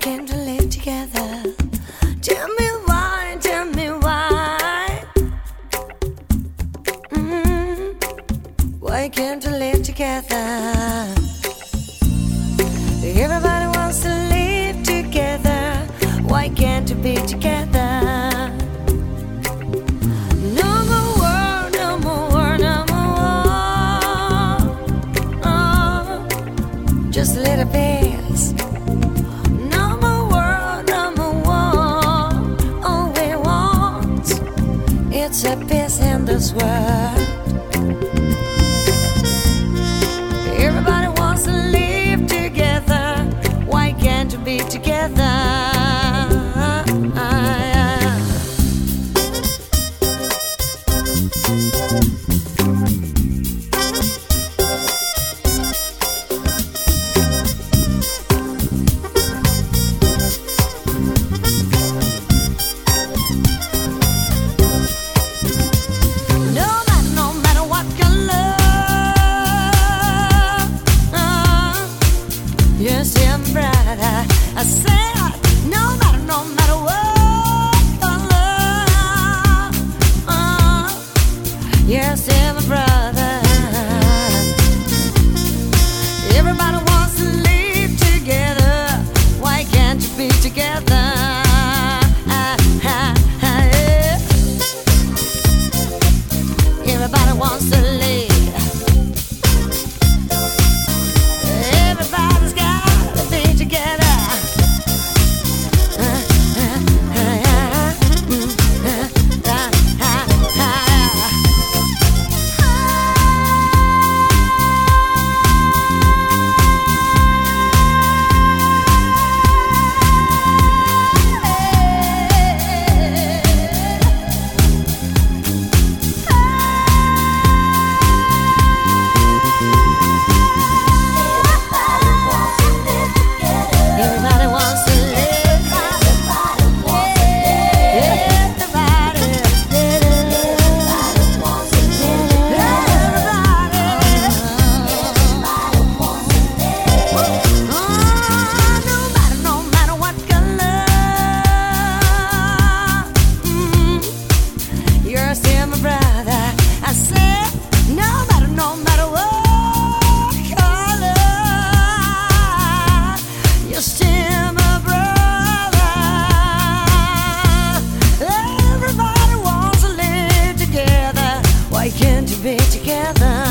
can't we live together? Tell me why, tell me why. Why can't we live together? Everybody wants to live together. Why can't we be together? No more war, no more war, no more war. Oh, just a little peace. No more war, no more war. All we want, it's a peace in this world. Everybody wants to live together. Why can't we be together? Yes, yeah, brother. I said, no matter what color. Yes, yeah, my brother. Everybody wants to live together. Why can't you be together? Everybody wants to live. Everybody's got to be together. Why can't you be together?